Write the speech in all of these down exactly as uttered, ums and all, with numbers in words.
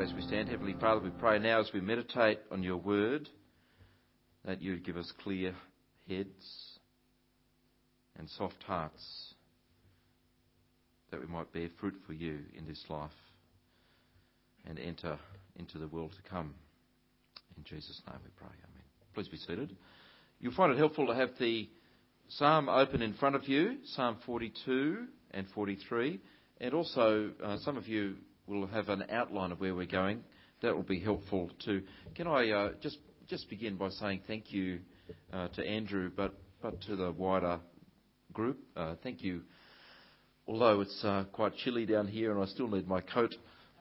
As we stand, Heavenly Father, we pray now as we meditate on your word that you would give us clear heads and soft hearts, that we might bear fruit for you in this life and enter into the world to come. In Jesus' name we pray. Amen. Please be seated. You'll find it helpful to have the psalm open in front of you, Psalm forty-two and forty-three, and also uh, some of you will have an outline of where we're going. That will be helpful too. Can I uh, just just begin by saying thank you uh, to Andrew, but but to the wider group. Uh, thank you. Although it's uh, quite chilly down here and I still need my coat,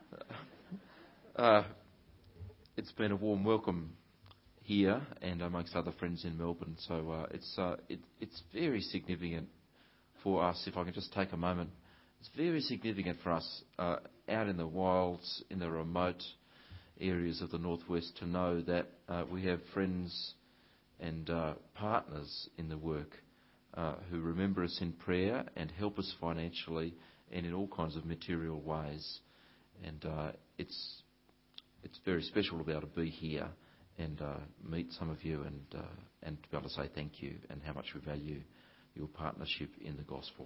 uh, it's been a warm welcome here and amongst other friends in Melbourne. So uh, it's uh, it, it's very significant for us. If I can just take a moment, it's very significant for us uh, out in the wilds, in the remote areas of the northwest, to know that uh, we have friends and uh, partners in the work uh, who remember us in prayer and help us financially and in all kinds of material ways. And uh, it's it's very special to be able to be here and uh, meet some of you and uh, and to be able to say thank you and how much we value your partnership in the gospel.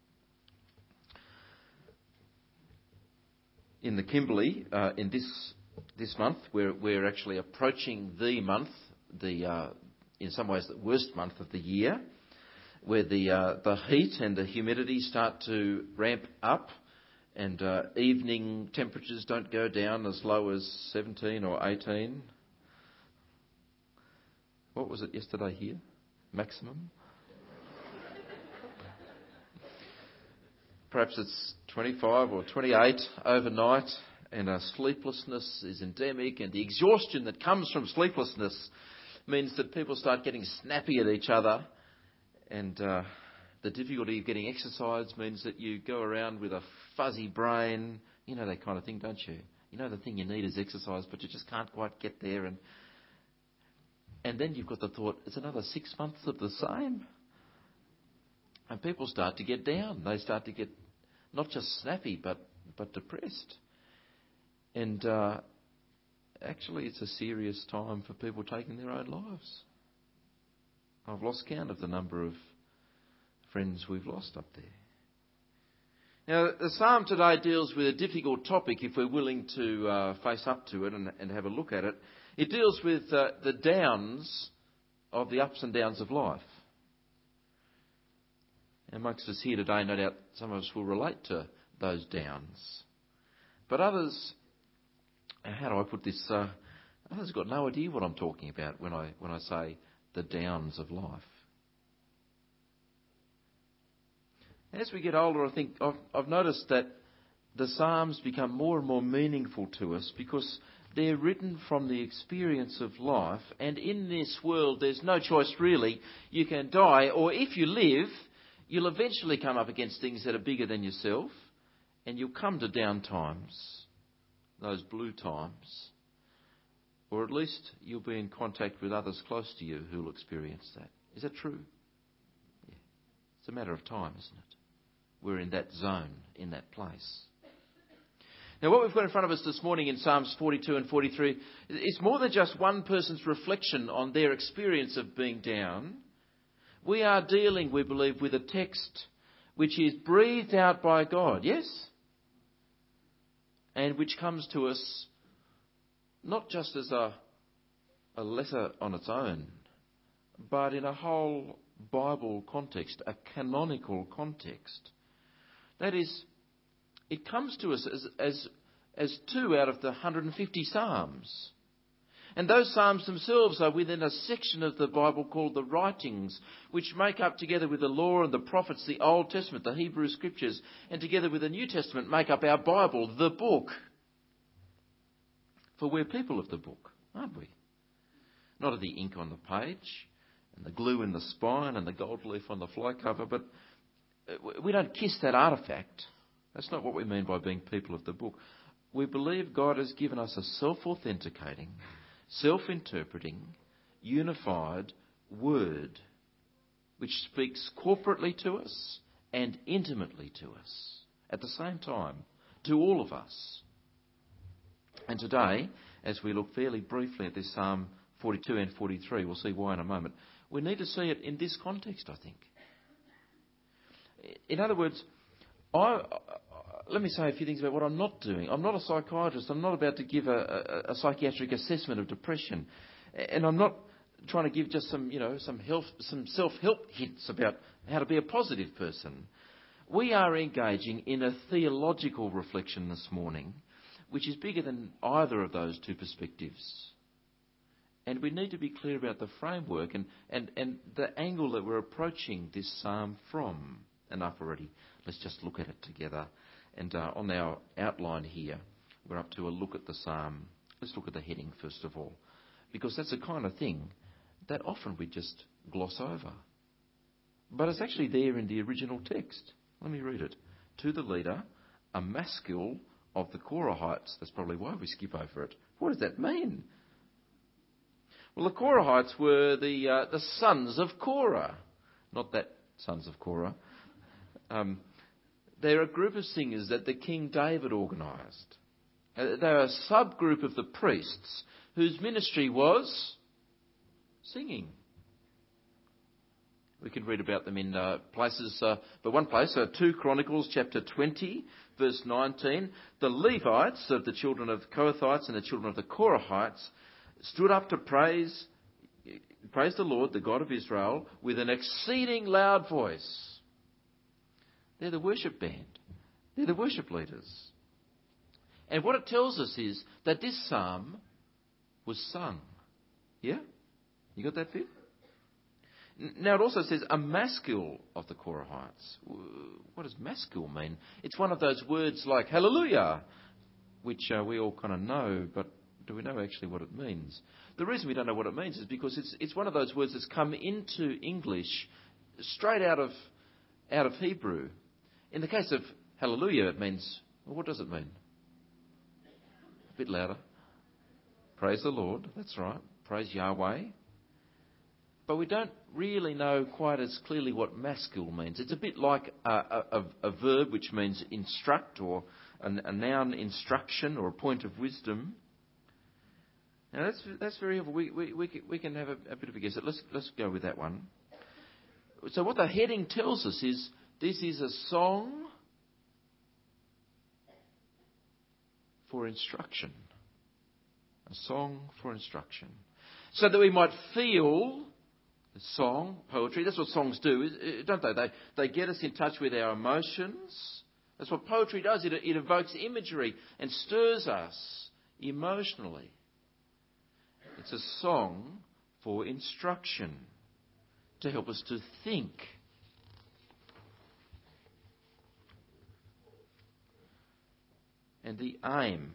In the Kimberley, uh, in this this month, we're we're actually approaching the month, the uh, in some ways the worst month of the year, where the uh, the heat and the humidity start to ramp up, and uh, evening temperatures don't go down as low as seventeen or eighteen. What was it yesterday here? Maximum? Perhaps it's twenty-five or twenty-eight overnight, and uh, sleeplessness is endemic, and the exhaustion that comes from sleeplessness means that people start getting snappy at each other, and uh, the difficulty of getting exercise means that you go around with a fuzzy brain. You know that kind of thing, don't you? You know the thing you need is exercise, but you just can't quite get there, and and then you've got the thought, it's another six months of the same. And people start to get down. They start to get not just snappy, but but depressed. And uh, actually, it's a serious time for people taking their own lives. I've lost count of the number of friends we've lost up there. Now, the psalm today deals with a difficult topic if we're willing to uh, face up to it and, and have a look at it. It deals with uh, the downs of the ups and downs of life. Amongst us here today, no doubt some of us will relate to those downs. But others, how do I put this? Uh, others have got no idea what I'm talking about when I when I say the downs of life. As we get older, I think I've, I've noticed that the Psalms become more and more meaningful to us because they're written from the experience of life. And in this world, there's no choice really. You can die, or if you live, you'll eventually come up against things that are bigger than yourself, and you'll come to down times, those blue times, or at least you'll be in contact with others close to you who'll experience that. Is that true? Yeah. It's a matter of time, isn't it? We're in that zone, in that place. Now, what we've got in front of us this morning in Psalms forty-two and forty-three is more than just one person's reflection on their experience of being down. We are dealing, we believe, with a text which is breathed out by God, yes? And which comes to us not just as a, a letter on its own, but in a whole Bible context, a canonical context. That is, it comes to us as, as, as two out of the one hundred fifty Psalms. And those Psalms themselves are within a section of the Bible called the writings, which make up, together with the law and the prophets, the Old Testament, the Hebrew Scriptures, and together with the New Testament, make up our Bible, the book. For we're people of the book, aren't we? Not of the ink on the page, and the glue in the spine, and the gold leaf on the fly cover, but we don't kiss that artefact. That's not what we mean by being people of the book. We believe God has given us a self-authenticating, self-interpreting, unified word which speaks corporately to us and intimately to us at the same time, to all of us. And today, as we look fairly briefly at this Psalm forty-two and forty-three, we'll see why in a moment, we need to see it in this context, I think. In other words, I, let me say a few things about what I'm not doing. I'm not a psychiatrist. I'm not about to give a, a, a psychiatric assessment of depression. And I'm not trying to give just some, you know, some health, some self-help hints about how to be a positive person. We are engaging in a theological reflection this morning, which is bigger than either of those two perspectives. And we need to be clear about the framework and, and, and the angle that we're approaching this psalm from. Enough already. Let's just look at it together. And uh, on our outline here, we're up to a look at the psalm. Let's look at the heading first of all, because that's the kind of thing that often we just gloss over. But it's actually there in the original text. Let me read it. To the leader, a maskil of the Korahites. That's probably why we skip over it. What does that mean? Well, the Korahites were the uh, the sons of Korah. Not that sons of Korah. Um, they're a group of singers that the King David organised. Uh, they're a subgroup of the priests whose ministry was singing. We can read about them in uh, places, uh, but one place, uh, two Chronicles chapter twenty, verse nineteen. The Levites of the children of the Kohathites and the children of the Korahites stood up to praise, praise the Lord, the God of Israel, with an exceeding loud voice. They're the worship band. They're the worship leaders. And what it tells us is that this psalm was sung. Yeah? You got that bit? Now it also says a maskil of the Korahites. What does maskil mean? It's one of those words like hallelujah, which uh, we all kind of know, but do we know actually what it means? The reason we don't know what it means is because it's it's one of those words that's come into English straight out of out of Hebrew. In the case of hallelujah, it means, well, what does it mean? A bit louder. Praise the Lord, that's right. Praise Yahweh. But we don't really know quite as clearly what maskil means. It's a bit like a, a, a verb which means instruct, or a, a noun instruction, or a point of wisdom. Now that's that's very helpful. We we we can, we can have a, a bit of a guess. Let's let's go with that one. So what the heading tells us is this is a song for instruction. A song for instruction, so that we might feel the song, poetry. That's what songs do, don't they? They they get us in touch with our emotions. That's what poetry does. It it evokes imagery and stirs us emotionally. It's a song for instruction, to help us to think. And the aim,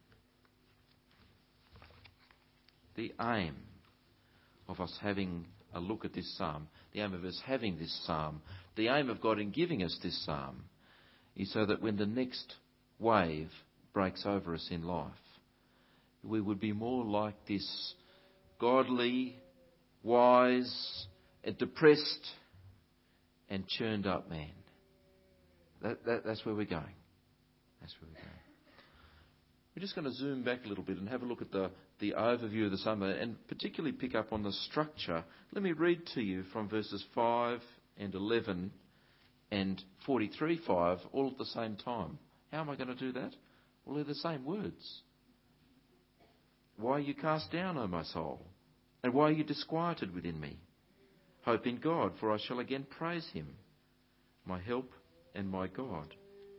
the aim of us having a look at this psalm, the aim of us having this psalm, the aim of God in giving us this psalm, is so that when the next wave breaks over us in life, we would be more like this godly, wise, and depressed and churned up man. That, that, that's where we're going. That's where we're going. We're just going to zoom back a little bit and have a look at the, the overview of the psalm, and particularly pick up on the structure. Let me read to you from verses five and eleven and forty-three five all at the same time. How am I going to do that? Well, they're the same words. Why are you cast down, O my soul? And why are you disquieted within me? Hope in God, for I shall again praise him, my help and my God.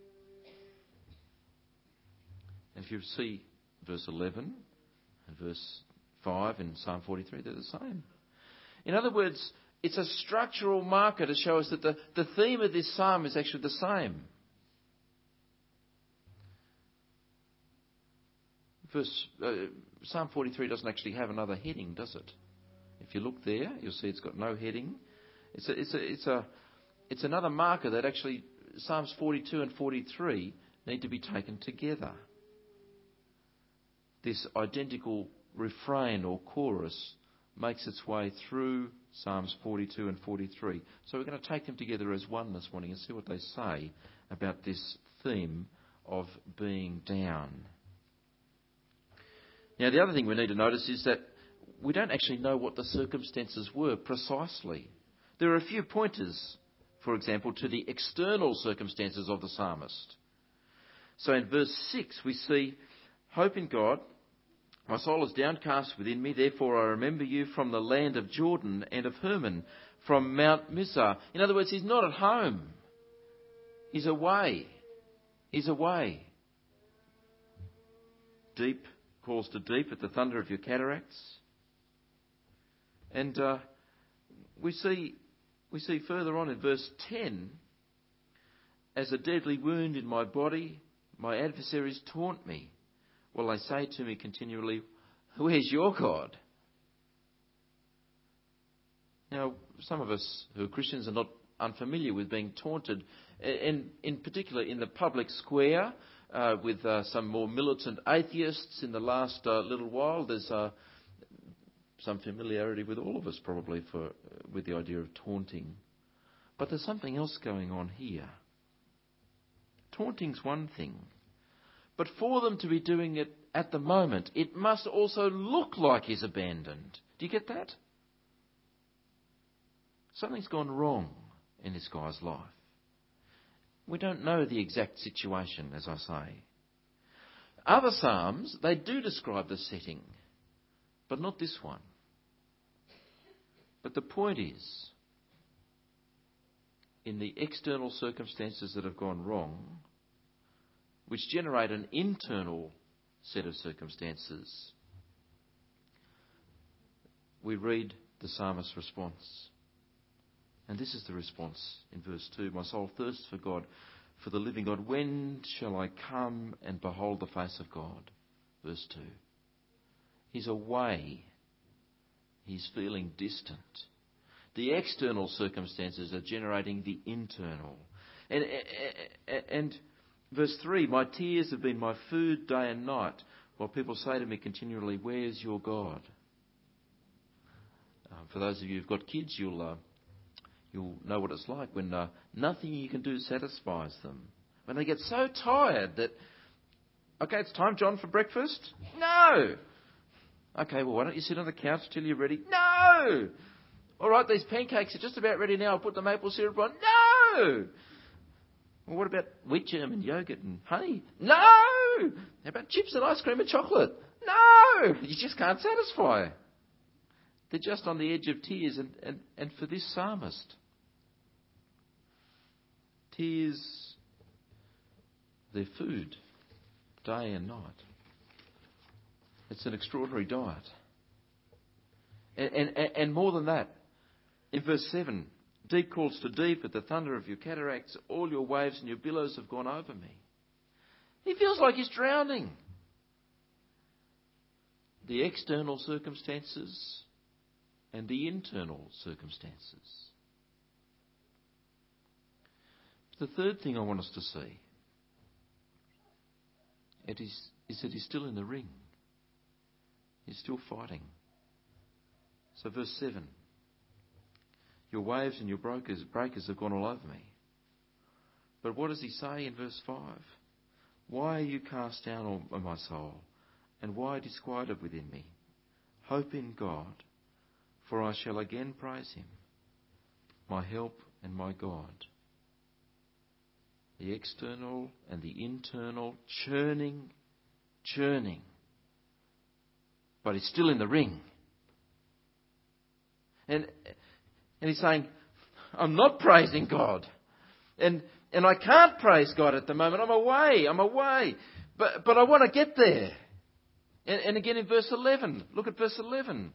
And if you see verse eleven and verse five in Psalm forty-three, they're the same. In other words, it's a structural marker to show us that the, the theme of this psalm is actually the same. Verse, uh, Psalm forty-three doesn't actually have another heading, does it? If you look there, you'll see it's got no heading. It's a, it's a, it's a, it's another marker that actually Psalms forty-two and forty-three need to be taken together. This identical refrain or chorus makes its way through Psalms forty-two and forty-three. So we're going to take them together as one this morning and see what they say about this theme of being down. Now, the other thing we need to notice is that we don't actually know what the circumstances were precisely. There are a few pointers, for example, to the external circumstances of the psalmist. So in verse six we see, "Hope in God. My soul is downcast within me, therefore I remember you from the land of Jordan and of Hermon, from Mount Mizar." In other words, he's not at home. He's away. He's away. Deep calls to deep at the thunder of your cataracts. And uh, we see we see further on in verse ten, "As a deadly wound in my body, my adversaries taunt me. Well, they say to me continually, 'Where's your God?'" Now, some of us who are Christians are not unfamiliar with being taunted, and in particular in the public square, uh, with uh, some more militant atheists in the last uh, little while. There's uh, some familiarity with all of us probably for uh, with the idea of taunting. But there's something else going on here. Taunting's one thing. But for them to be doing it at the moment, it must also look like he's abandoned. Do you get that? Something's gone wrong in this guy's life. We don't know the exact situation, as I say. Other psalms, they do describe the setting, but not this one. But the point is, in the external circumstances that have gone wrong, which generate an internal set of circumstances, we read the psalmist's response. And this is the response in verse two. "My soul thirsts for God, for the living God. When shall I come and behold the face of God?" Verse two. He's away. He's feeling distant. The external circumstances are generating the internal. And, and verse three, "My tears have been my food day and night, while people say to me continually, 'Where's your God?'" Uh, for those of you who've got kids, you'll uh, you'll know what it's like when uh, nothing you can do satisfies them. When they get so tired that, "Okay, it's time, John, for breakfast." "No!" "Okay, well, why don't you sit on the couch till you're ready?" "No!" "All right, these pancakes are just about ready now. I'll put the maple syrup on." "No!" "Well, what about wheat germ and yogurt and honey?" "No!" "How about chips and ice cream and chocolate?" "No!" You just can't satisfy. They're just on the edge of tears. And, and, and for this psalmist, tears, they're food, day and night. It's an extraordinary diet. And, and, and more than that, in verse seven, "Deep calls to deep at the thunder of your cataracts. All your waves and your billows have gone over me." He feels like he's drowning. The external circumstances and the internal circumstances. The third thing I want us to see it is, is that he's still in the ring. He's still fighting. So verse seven, "Your waves and your breakers, breakers have gone all over me." But what does he say in verse five? "Why are you cast down, O my soul, and why disquieted within me? Hope in God, for I shall again praise him, my help and my God." The external and the internal churning, churning. But he's still in the ring. And, and he's saying, "I'm not praising God. And, and I can't praise God at the moment. I'm away, I'm away. But, but I want to get there." And, and again in verse eleven, look at verse eleven.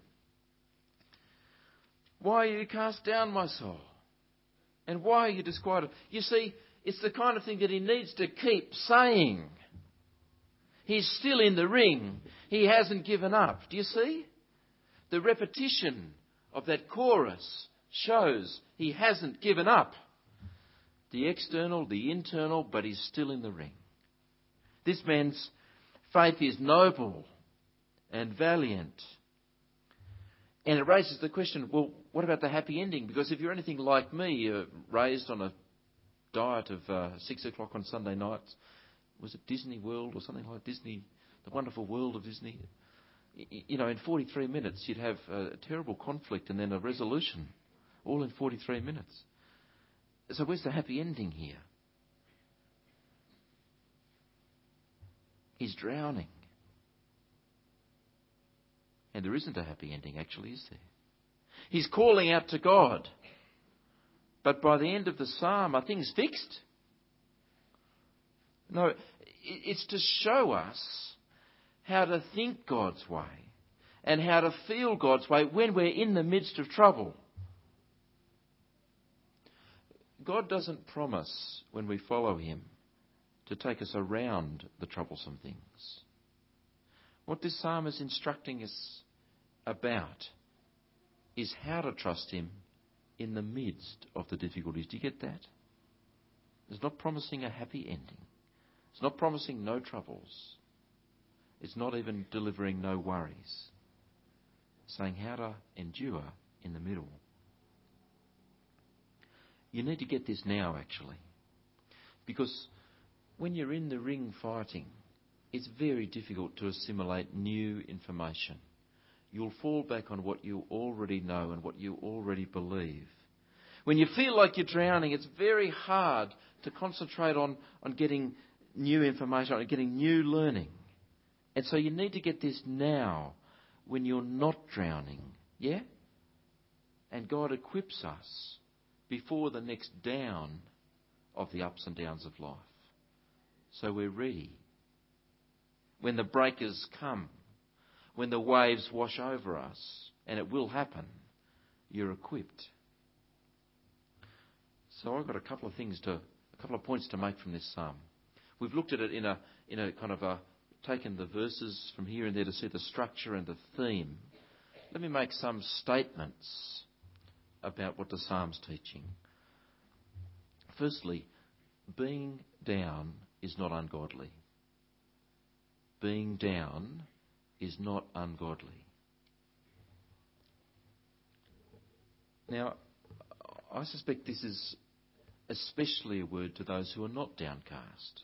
"Why are you cast down, my soul? And why are you disquieted?" You see, it's the kind of thing that he needs to keep saying. He's still in the ring. He hasn't given up. Do you see? The repetition of that chorus shows he hasn't given up. The external, the internal, but he's still in the ring. This man's faith is noble and valiant. And it raises the question, well, what about the happy ending? Because if you're anything like me, uh, raised on a diet of uh, six o'clock on Sunday nights, was it Disney World or something like Disney, the wonderful world of Disney? You know, in forty-three minutes you'd have a terrible conflict and then a resolution, all in forty-three minutes. So where's the happy ending here? He's drowning. And there isn't a happy ending, actually, is there? He's calling out to God. But by the end of the psalm, are things fixed? No, it's to show us how to think God's way and how to feel God's way when we're in the midst of trouble. God doesn't promise, when we follow him, to take us around the troublesome things. What this psalm is instructing us about is how to trust him in the midst of the difficulties. Do you get that? It's not promising a happy ending. It's not promising no troubles. It's not even delivering no worries. It's saying how to endure in the middle. You need to get this now, actually. Because when you're in the ring fighting, it's very difficult to assimilate new information. You'll fall back on what you already know and what you already believe. When you feel like you're drowning, it's very hard to concentrate on, on getting new information, on getting new learning. And so you need to get this now when you're not drowning. Yeah? And God equips us before the next down of the ups and downs of life. So we're ready. When the breakers come, when the waves wash over us, and it will happen, you're equipped. So I've got a couple of things to, a couple of points to make from this psalm. We've looked at it in a, in a kind of a, taken the verses from here and there to see the structure and the theme. Let me make some statements about what the psalm's teaching. Firstly, being down is not ungodly. Being down is not ungodly. Now, I suspect this is especially a word to those who are not downcast.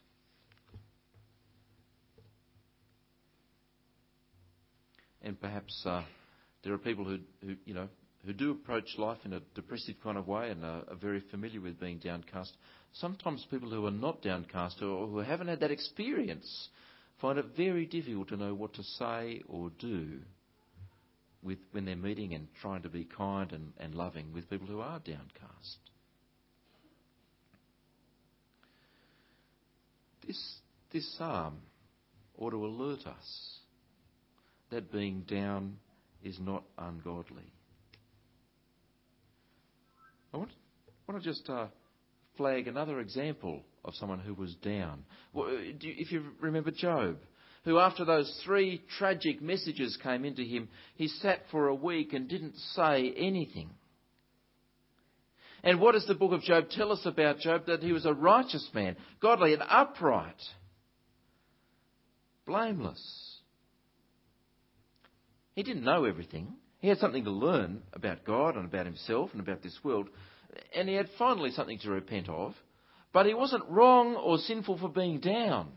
And perhaps uh, there are people who, who, you know, who do approach life in a depressive kind of way and are, are very familiar with being downcast. Sometimes people who are not downcast or who haven't had that experience find it very difficult to know what to say or do with when they're meeting and trying to be kind and, and loving with people who are downcast. This, this psalm ought to alert us that being down is not ungodly. I want, I want to just uh, flag another example of someone who was down. Well, do you, if you remember Job, who after those three tragic messages came into him, he sat for a week and didn't say anything. And what does the book of Job tell us about Job? That he was a righteous man, godly and upright, blameless. He didn't know everything. He had something to learn about God and about himself and about this world. And he had finally something to repent of. But he wasn't wrong or sinful for being down.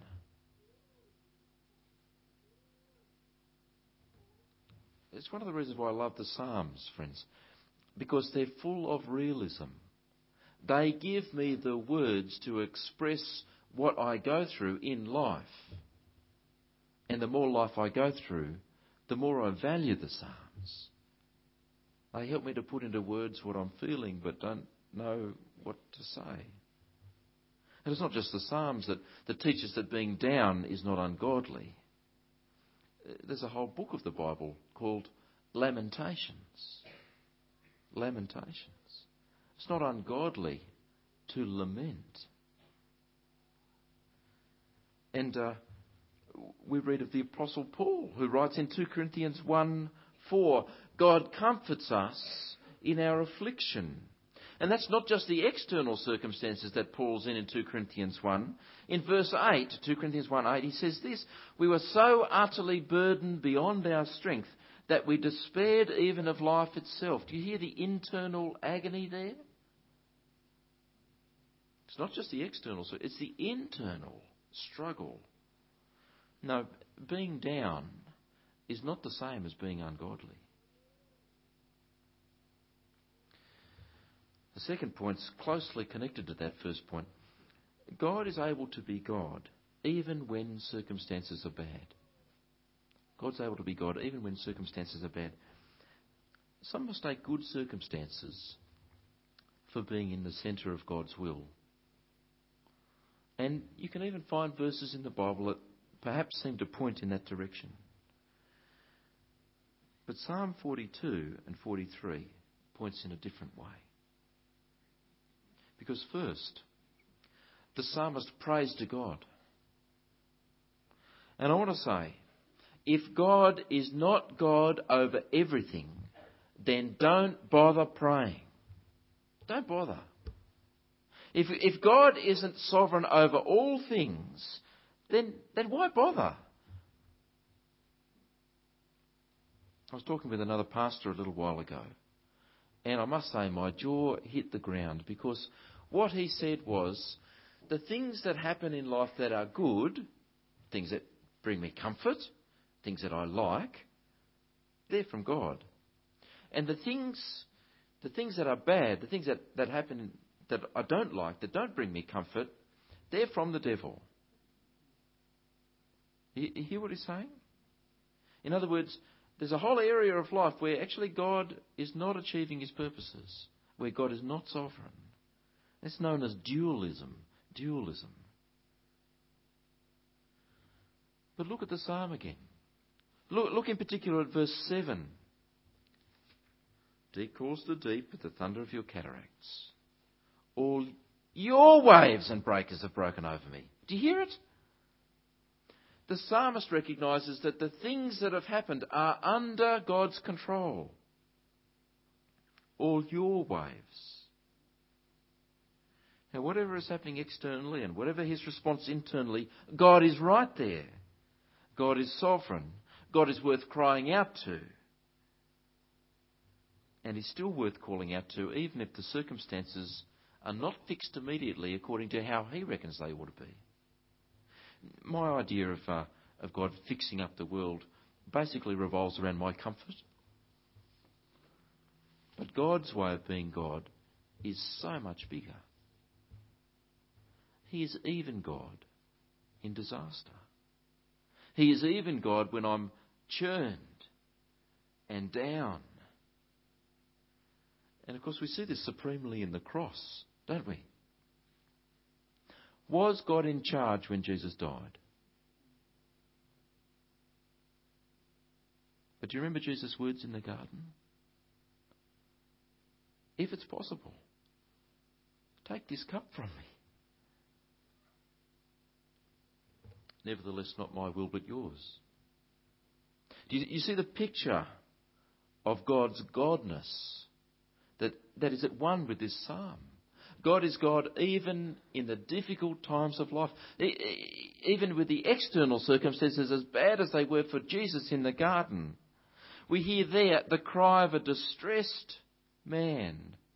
It's one of the reasons why I love the Psalms, friends. Because they're full of realism. They give me the words to express what I go through in life. And the more life I go through, the more I value the Psalms. They help me to put into words what I'm feeling but don't know what to say. And it's not just the Psalms that, that teach us that being down is not ungodly. There's a whole book of the Bible called Lamentations. Lamentations. It's not ungodly to lament. And uh, we read of the Apostle Paul, who writes in two Corinthians one four, God comforts us in our affliction. And that's not just the external circumstances that Paul's in in two Corinthians one. In verse eight, two Corinthians one eight, he says this, we were so utterly burdened beyond our strength that we despaired even of life itself. Do you hear the internal agony there? It's not just the external, it's the internal struggle. No, being down is not the same as being ungodly. The second point's closely connected to that first point. God is able to be God even when circumstances are bad. God's able to be God even when circumstances are bad. Some mistake good circumstances for being in the centre of God's will. And you can even find verses in the Bible that perhaps seem to point in that direction. But Psalm forty-two and forty-three points in a different way. Because first, the psalmist prays to God. And I want to say, if God is not God over everything, then don't bother praying. Don't bother. If, if God isn't sovereign over all things, then, then why bother? I was talking with another pastor a little while ago, and I must say my jaw hit the ground, because what he said was, the things that happen in life that are good, things that bring me comfort, things that I like, they're from God. And the things the things that are bad, the things that, that happen that I don't like, that don't bring me comfort, they're from the devil. You, you hear what he's saying? In other words, there's a whole area of life where actually God is not achieving his purposes, where God is not sovereign. It's known as dualism. Dualism. But look at the psalm again. Look, look in particular at verse seven. Deep calls to deep with the thunder of your cataracts. All your waves and breakers have broken over me. Do you hear it? The psalmist recognises that the things that have happened are under God's control. All your waves. Now, whatever is happening externally and whatever his response internally, God is right there. God is sovereign. God is worth crying out to. And he's still worth calling out to, even if the circumstances are not fixed immediately according to how he reckons they ought to be. My idea of, uh, of God fixing up the world basically revolves around my comfort. But God's way of being God is so much bigger. He is even God in disaster. He is even God when I'm churned and down. And of course we see this supremely in the cross, don't we? Was God in charge when Jesus died? But do you remember Jesus' words in the garden? If it's possible, take this cup from me. Nevertheless, not my will but yours. Do you, you see the picture of God's godness that, that is at one with this psalm? God is God even in the difficult times of life, even with the external circumstances as bad as they were for Jesus in the garden. We hear there the cry of a distressed man.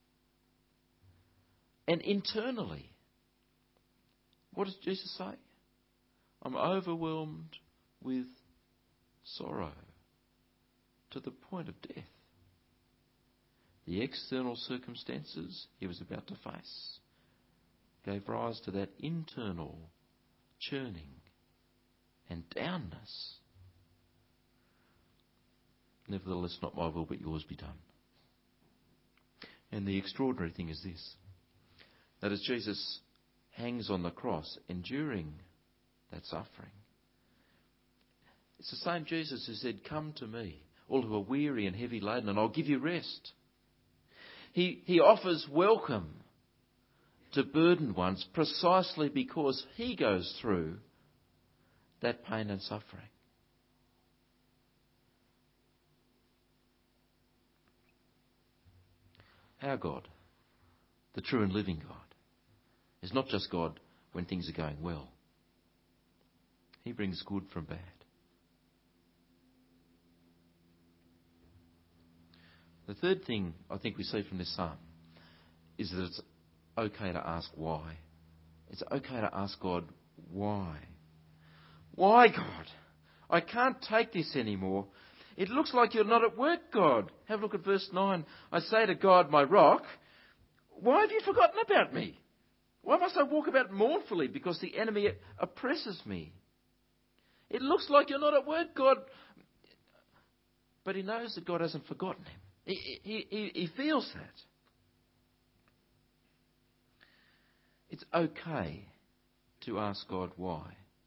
And internally, what does Jesus say? I'm overwhelmed with sorrow to the point of death. The external circumstances he was about to face gave rise to that internal churning and downness. Nevertheless, not my will but yours be done. And the extraordinary thing is this, that as Jesus hangs on the cross, enduring that suffering, it's the same Jesus who said, come to me, all who are weary and heavy laden, and I'll give you rest. He, he offers welcome to burdened ones precisely because he goes through that pain and suffering. Our God, the true and living God, is not just God when things are going well. He brings good from bad. The third thing I think we see from this psalm is that it's okay to ask why. It's okay to ask God, why? Why, God? I can't take this anymore. It looks like you're not at work, God. Have a look at verse nine. I say to God, my rock, why have you forgotten about me? Why must I walk about mournfully because the enemy oppresses me? It looks like you're not at work, God. But he knows that God hasn't forgotten him. He, he, he, he feels that. It's okay to ask God why.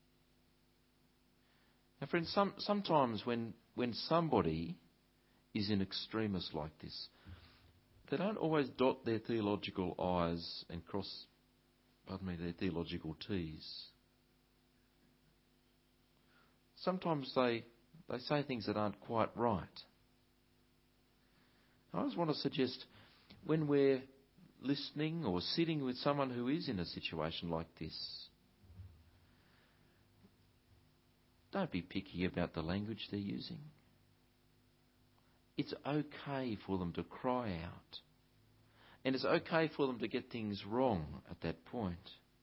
Now, friends, some, sometimes when, when somebody is in extremis like this, they don't always dot their theological I's and cross, pardon me, their theological T's. Sometimes they, they say things that aren't quite right. I just want to suggest, when we're listening or sitting with someone who is in a situation like this, don't be picky about the language they're using. It's okay for them to cry out. And it's okay for them to get things wrong at that point.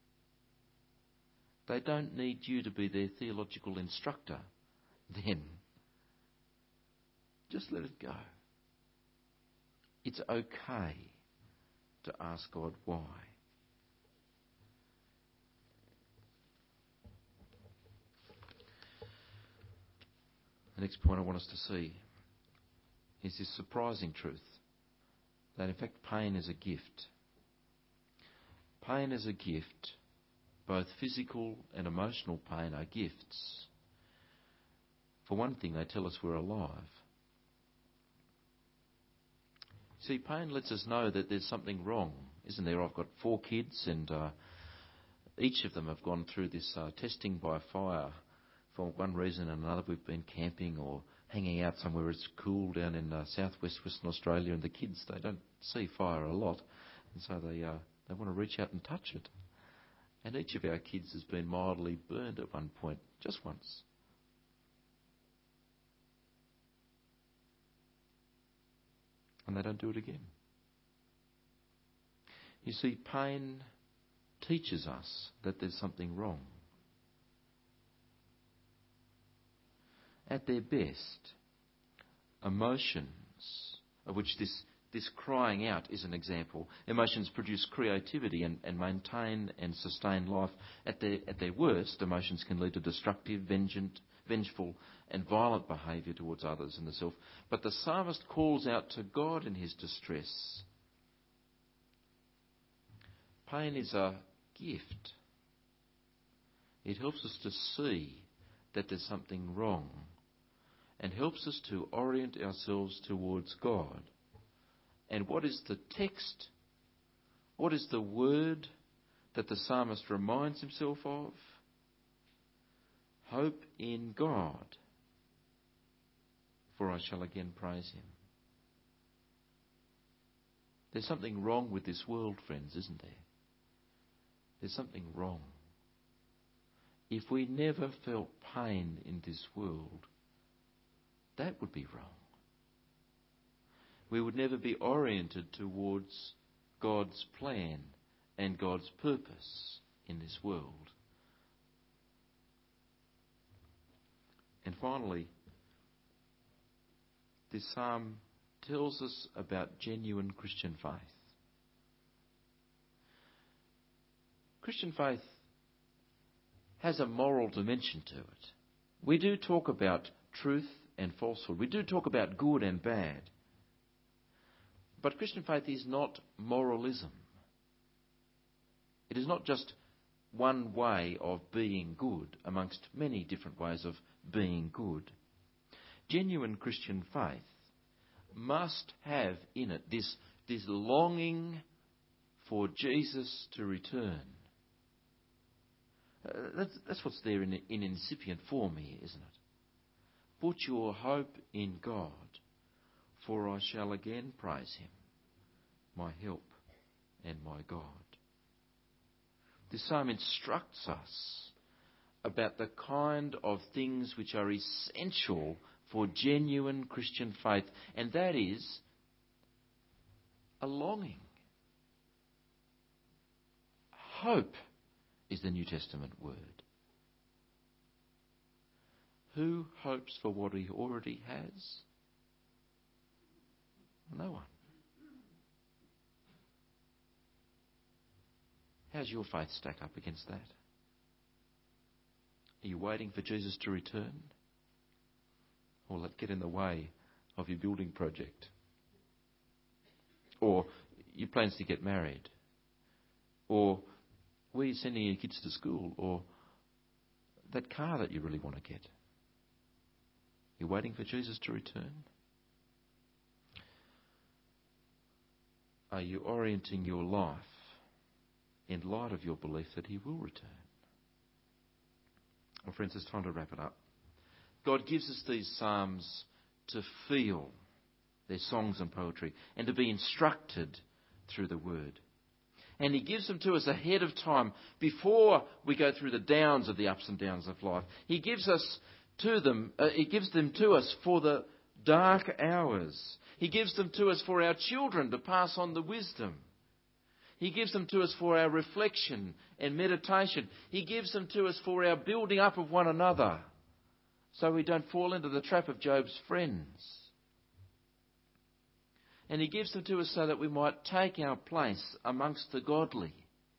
They don't need you to be their theological instructor then. Just let it go. It's okay to ask God why. The next point I want us to see is this surprising truth that in fact pain is a gift. Pain is a gift. Both physical and emotional pain are gifts. For one thing, they tell us we're alive. See, pain lets us know that there's something wrong, isn't there? I've got four kids and uh, each of them have gone through this uh, testing by fire for one reason and another. We've been camping or hanging out somewhere it's cool down in uh, southwest Western Australia, and the kids, they don't see fire a lot, and so they uh, they want to reach out and touch it. And each of our kids has been mildly burned at one point, just once. And they don't do it again. You see, pain teaches us that there's something wrong. At their best, emotions, of which this, this crying out is an example, emotions produce creativity and, and maintain and sustain life. At their, at their worst, emotions can lead to destructive, vengeant, vengeful and violent behaviour towards others and the self. But the psalmist calls out to God in his distress. Pain is a gift. It helps us to see that there's something wrong and helps us to orient ourselves towards God. And what is the text? What is the word that the psalmist reminds himself of? Hope in God, for I shall again praise him. There's something wrong with this world, friends, isn't there? There's something wrong. If we never felt pain in this world, that would be wrong. We would never be oriented towards God's plan and God's purpose in this world. And finally, this psalm tells us about genuine Christian faith. Christian faith has a moral dimension to it. We do talk about truth and falsehood. We do talk about good and bad. But Christian faith is not moralism. It is not just one way of being good amongst many different ways of being good. Genuine Christian faith must have in it this, this longing for Jesus to return. Uh, that's, that's what's there in, in incipient form here, isn't it? Put your hope in God, for I shall again praise him, my help and my God. This psalm instructs us about the kind of things which are essential for genuine Christian faith, and that is a longing. Hope is the New Testament word. Who hopes for what he already has? No one. How's your faith stack up against that? Are you waiting for Jesus to return? Or will it get in the way of your building project? Or your plans to get married? Or where you're sending your kids to school? Or that car that you really want to get? You're waiting for Jesus to return? Are you orienting your life in light of your belief that he will return? Well, friends, it's time to wrap it up. God gives us these psalms to feel their songs and poetry and to be instructed through the word. And he gives them to us ahead of time before we go through the downs of the ups and downs of life. He gives us to them, uh, he gives them to us for the dark hours. He gives them to us for our children to pass on the wisdom. He gives them to us for our reflection and meditation. He gives them to us for our building up of one another, so we don't fall into the trap of Job's friends. And he gives them to us so that we might take our place amongst the godly,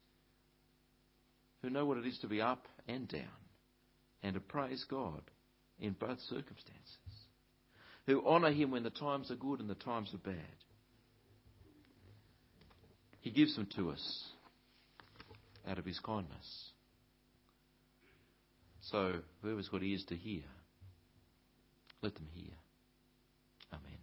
who know what it is to be up and down, and to praise God in both circumstances, who honour him when the times are good and the times are bad. He gives them to us out of his kindness. So whoever's got ears to hear, let them hear. Amen.